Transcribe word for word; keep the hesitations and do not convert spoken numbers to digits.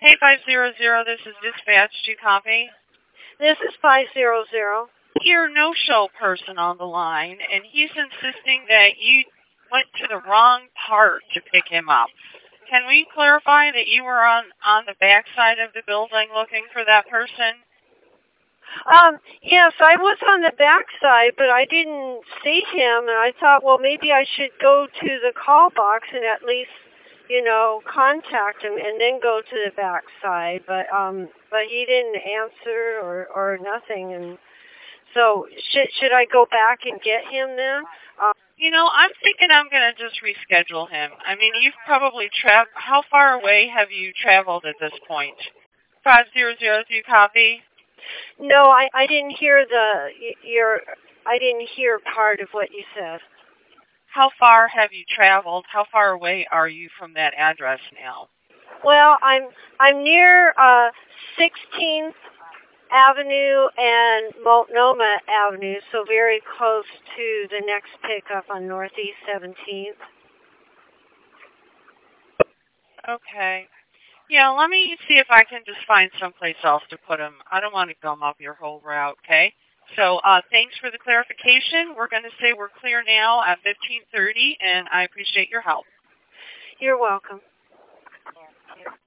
K five zero zero, this is dispatch. Do you copy? This is five zero zero. Your no-show person on the line, and he's insisting that you went to the wrong part to pick him up. Can we clarify that you were on, on the back side of the building looking for that person? Um, yes, I was on the back side, but I didn't see him, and I thought, well, maybe I should go to the call box and at least, you know, contact him and then go to the back side. But um, but he didn't answer or, or nothing, and so should should I go back and get him then? Um, You know, I'm thinking I'm going to just reschedule him. I mean, you've probably traveled. How far away have you traveled at this point? five zero zero, do you copy? No, I, I didn't hear the your I didn't hear part of what you said. How far have you traveled? How far away are you from that address now? Well, I'm I'm near uh, sixteenth Avenue and Multnomah Avenue, so very close to the next pickup on Northeast seventeenth. Okay. Yeah, let me see if I can just find someplace else to put him. I don't want to gum up your whole route, okay? So uh, thanks for the clarification. We're going to say we're clear now at fifteen thirty, and I appreciate your help. You're welcome.